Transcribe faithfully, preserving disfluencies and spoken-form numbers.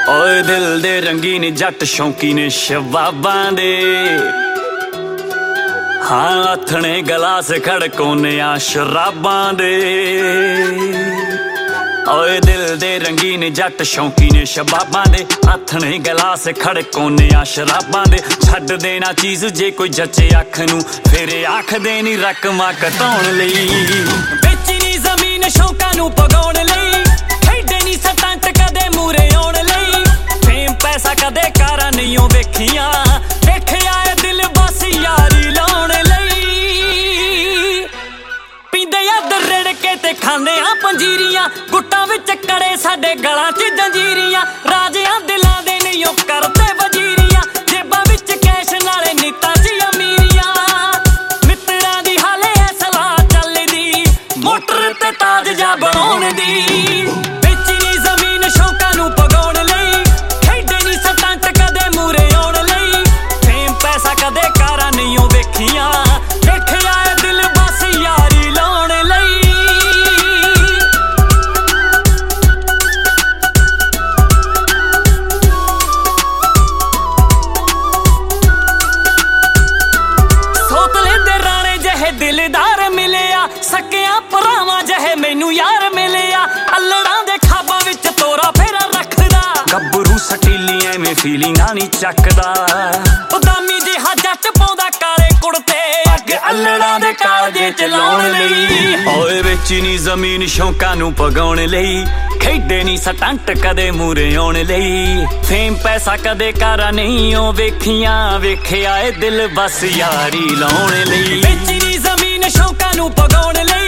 ਓਏ ਦਿਲ ਦੇ ਰੰਗੀਨ ਜੱਟ ਸ਼ੌਂਕੀ ਨੇ ਸ਼ਬਾਬਾਂ ਦੇ, ਹਾਂ ਆਥਣੇ ਗਲਾਸ ਖੜਕਾਉਂਦਿਆਂ ਸ਼ਰਾਬਾਂ ਦੇ। ਓਏ ਦਿਲ ਦੇ ਰੰਗੀਨ ਜੱਟ ਸ਼ੌਂਕੀ ਨੇ ਸ਼ਬਾਬਾਂ ਦੇ, ਆਥਣੇ ਗਲਾਸ ਖੜਕਾਉਂਦਿਆਂ ਸ਼ਰਾਬਾਂ ਦੇ। ਛੱਡ ਦੇਣਾ ਚੀਜ਼ ਜੇ ਕੋਈ ਜੱਚੇ ਅੱਖ ਨੂੰ, ਫਿਰ ਆਖਦੇ ਨੀ ਰਕਮਾਂ ਘਟਾਉਣ ਲਈ। ਵੇਚੀ ਨੀ ਜ਼ਮੀਨ ਸ਼ੌਂਕਾਂ ਨੂੰ ਪਗਾਉਣ ਲਈ, ਖੇਡੇ ਨੀ ਸਟੰਟ ਕਦੇ ਮੂਰੇ ਆਉਣ ਲਈ। ਫੇਮ ਪੈਸਾ ਕਦੇ ਕਾਰਾਂ ਨਹੀਂ ਓ ਵੇਖੀਆਂ, ਵੇਖਿਆ ਏ ਦਿਲ ਬਸ ਯਾਰੀ ਲਾਉਣ ਲਈ। ਪੀਂਦੇ ਆ ਦਰੜ ਕੇ ਤੇ ਖਾਂਦੇ ਆ ਪੰਜੀਰੀਆਂ, ਗੁੱਟਾਂ ਵਿੱਚ ਕੜੇ ਸਾਡੇ ਗਲਾਂ 'ਚ ਜੰਜੀਰੀਆਂ। ਰਾਜਿਆਂ ਦਿਲਾਂ ਦੇ ਨਹੀਂ ਓ ਕਰਦੇ ਵਜ਼ੀਰੀਆਂ, ਜੇਬਾਂ ਵਿੱਚ ਕੈਸ਼ ਨਾਲੇ ਨੀਤਾਂ 'ਚ ਅਮੀਰੀਆਂ। ਮਿੱਤਰਾਂ ਦੀ ਹਾਲੇ ਐ ਸਲਾਹ ਚੱਲਦੀ, ਮੋਟਰ ਤੇ ਤਾਜ ਜਾ ਬਣਾਉਣ ਦੀ। ਵੇਚੀ ਨੀ ਜ਼ਮੀਨ ਸ਼ੌਂਕਾਂ ਨੂੰ ਪਗਾਉਣ ਲਈ, ਖੇਡੇ ਨੀ ਸਟੰਟ ਕਦੇ ਮੂਰੇ ਆਉਣ ਲਈ। ਫੇਮ ਪੈਸਾ ਕਦੇ ਕਾਰਾਂ ਨਹੀਂ ਓ ਵੇਖੀਆਂ, ਵੇਖਿਆ ਏ ਦਿਲ ਬਸ ਯਾਰੀ ਲਾਉਣ ਲਈ। ਸੋਤਲੇ ਦੇ ਰਾਣੇ ਜਿਹੇ ਦਿਲਦਾਰ ਮਿਲਿਆ, ਸਕਿਆ ਭਰਾਵਾਂ ਜਿਹੇ ਮੈਨੂੰ ਯਾਰ ਮਿਲਿਆ। ਅੱਲੜਾਂ ਦੇ ਖਾਬਾਂ ਵਿੱਚ ਤੋਰਾ ਫੇਰਾ ਰੱਖਦਾ, ਗੱਭਰੂ ਸਟੀਲੀ ਐਵੇਂ ਫੀਲਿੰਗਾਂ ਨੀ ਚੱਕਦਾ। ਉਦਾਮੀ ਜਿਹਾ ਜੱਟ ਪਾਉਂਦਾ ਕਾਲੇ ਕੁੜਤੇ, ਅੱਗੇ ਅੱਲੜਾਂ ਦੇ ਕਾਲਜੇ ਚ ਲਾਉਣ ਲਈ। ਓਏ ਵੇਚੀ ਨੀ ਜ਼ਮੀਨ ਸ਼ੌਂਕਾਂ ਨੂੰ ਪਗਾਉਣ ਲਈ, ਖੇਡੇ ਨੀ ਸਟੰਟ ਕਦੇ ਮੂਰੇ ਆਉਣ ਲਈ। ਫੇਮ ਪੈਸਾ ਕਦੇ ਕਾਰਾਂ ਨਹੀਂ ਓ ਵੇਖੀਆਂ, ਵੇਖਿਆ ਏ ਦਿਲ ਬਸ ਯਾਰੀ ਲਾਉਣ ਲਈ। ਵੇਚੀ ਨੀ ਜ਼ਮੀਨ ਸ਼ੌਂਕਾਂ ਨੂੰ ਪਗਾਉਣ ਲਈ,